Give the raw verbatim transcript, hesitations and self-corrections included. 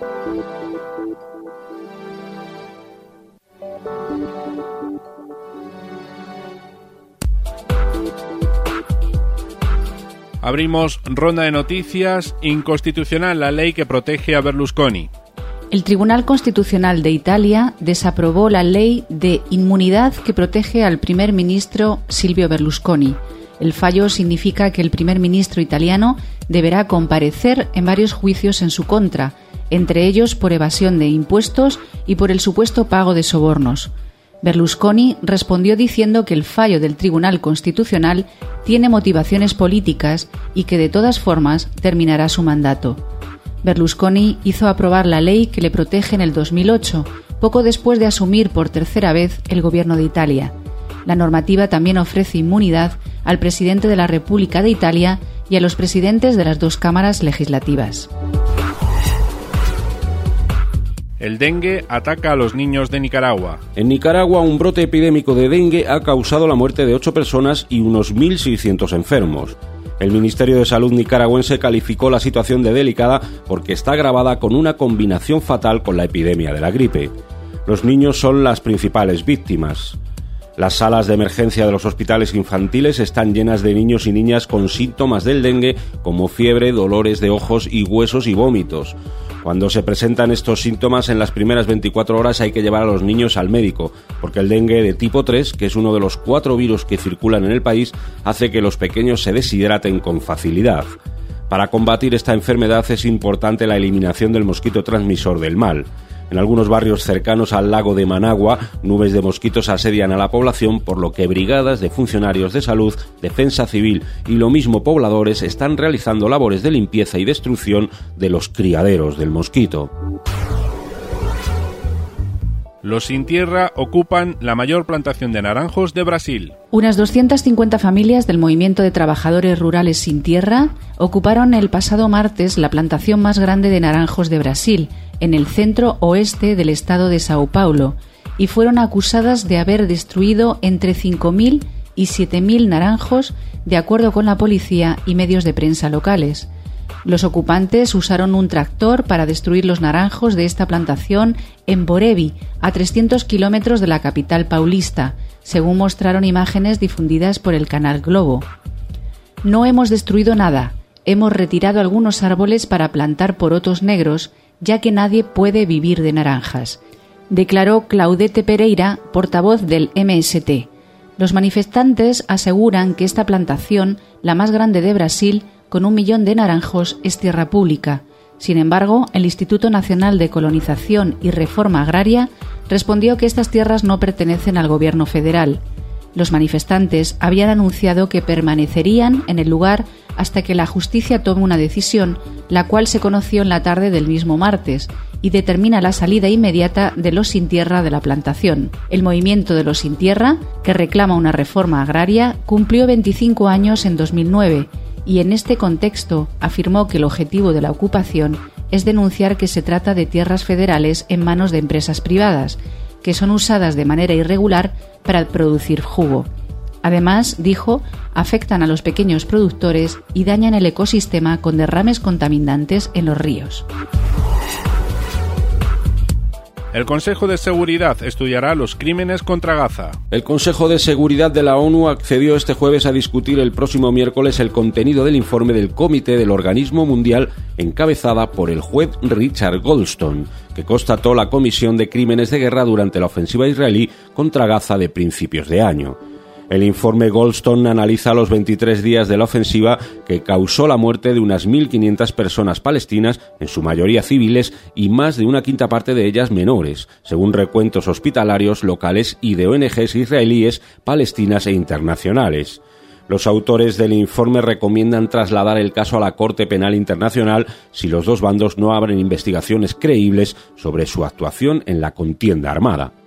Abrimos ronda de noticias. Inconstitucional la ley que protege a Berlusconi. El Tribunal Constitucional de Italia desaprobó la ley de inmunidad que protege al primer ministro Silvio Berlusconi. El fallo significa que el primer ministro italiano deberá comparecer en varios juicios en su contra, entre ellos por evasión de impuestos y por el supuesto pago de sobornos. Berlusconi respondió diciendo que el fallo del Tribunal Constitucional tiene motivaciones políticas y que de todas formas terminará su mandato. Berlusconi hizo aprobar la ley que le protege en el dos mil ocho, poco después de asumir por tercera vez el gobierno de Italia. La normativa también ofrece inmunidad al presidente de la República de Italia y a los presidentes de las dos cámaras legislativas. El dengue ataca a los niños de Nicaragua. En Nicaragua, un brote epidémico de dengue ha causado la muerte de ocho personas y unos mil seiscientos enfermos. El Ministerio de Salud nicaragüense calificó la situación de delicada porque está agravada con una combinación fatal con la epidemia de la gripe. Los niños son las principales víctimas. Las salas de emergencia de los hospitales infantiles están llenas de niños y niñas con síntomas del dengue como fiebre, dolores de ojos y huesos y vómitos. Cuando se presentan estos síntomas en las primeras veinticuatro horas hay que llevar a los niños al médico, porque el dengue de tipo tres, que es uno de los cuatro virus que circulan en el país, hace que los pequeños se deshidraten con facilidad. Para combatir esta enfermedad es importante la eliminación del mosquito transmisor del mal. En algunos barrios cercanos al lago de Managua, nubes de mosquitos asedian a la población, por lo que brigadas de funcionarios de salud, defensa civil y lo mismo pobladores están realizando labores de limpieza y destrucción de los criaderos del mosquito. Los Sin Tierra ocupan la mayor plantación de naranjos de Brasil. Unas doscientas cincuenta familias del Movimiento de Trabajadores Rurales Sin Tierra ocuparon el pasado martes la plantación más grande de naranjos de Brasil, en el centro oeste del estado de Sao Paulo, y fueron acusadas de haber destruido entre cinco mil y siete mil naranjos, de acuerdo con la policía y medios de prensa locales. Los ocupantes usaron un tractor para destruir los naranjos de esta plantación en Borevi, a trescientos kilómetros de la capital paulista, según mostraron imágenes difundidas por el canal Globo. No hemos destruido nada, hemos retirado algunos árboles para plantar porotos negros, ya que nadie puede vivir de naranjas, declaró Claudete Pereira, portavoz del M S T. Los manifestantes aseguran que esta plantación, la más grande de Brasil, con un millón de naranjos, es tierra pública. Sin embargo, el Instituto Nacional de Colonización y Reforma Agraria respondió que estas tierras no pertenecen al gobierno federal. Los manifestantes habían anunciado que permanecerían en el lugar hasta que la justicia tome una decisión, la cual se conoció en la tarde del mismo martes, y determina la salida inmediata de los Sin Tierra de la plantación. El movimiento de los Sin Tierra, que reclama una reforma agraria, cumplió veinticinco años en dos mil nueve, y en este contexto afirmó que el objetivo de la ocupación es denunciar que se trata de tierras federales en manos de empresas privadas, que son usadas de manera irregular para producir jugo. Además, dijo, afectan a los pequeños productores y dañan el ecosistema con derrames contaminantes en los ríos. El Consejo de Seguridad estudiará los crímenes contra Gaza. El Consejo de Seguridad de la ONU accedió este jueves a discutir el próximo miércoles el contenido del informe del Comité del Organismo Mundial, encabezada por el juez Richard Goldstone, que constató la comisión de crímenes de guerra durante la ofensiva israelí contra Gaza de principios de año. El informe Goldstone analiza los veintitrés días de la ofensiva que causó la muerte de unas mil quinientas personas palestinas, en su mayoría civiles, y más de una quinta parte de ellas menores, según recuentos hospitalarios locales y de O N Ges israelíes, palestinas e internacionales. Los autores del informe recomiendan trasladar el caso a la Corte Penal Internacional si los dos bandos no abren investigaciones creíbles sobre su actuación en la contienda armada.